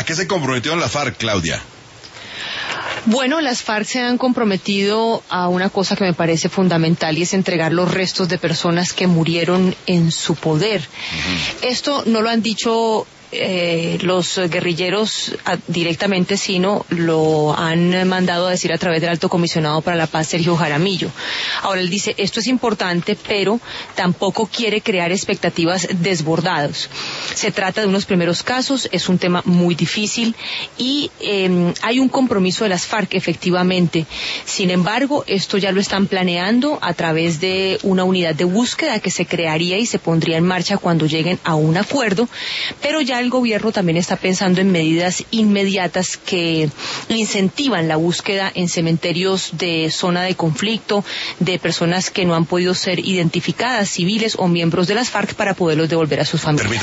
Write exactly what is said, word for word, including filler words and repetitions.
qué se comprometieron la FARC, Claudia? Bueno, las FARC se han comprometido a una cosa que me parece fundamental y es entregar los restos de personas que murieron en su poder. Uh-huh. Esto no lo han dicho Eh, los guerrilleros a, directamente, sino lo han mandado a decir a través del Alto Comisionado para la Paz, Sergio Jaramillo. Ahora él dice, esto es importante, pero tampoco quiere crear expectativas desbordadas. Se trata de unos primeros casos, es un tema muy difícil y eh, hay un compromiso de las FARC, efectivamente. Sin embargo, esto ya lo están planeando a través de una unidad de búsqueda que se crearía y se pondría en marcha cuando lleguen a un acuerdo, pero ya el gobierno también está pensando en medidas inmediatas que incentivan la búsqueda en cementerios de zona de conflicto de personas que no han podido ser identificadas, civiles o miembros de las FARC, para poderlos devolver a sus familias.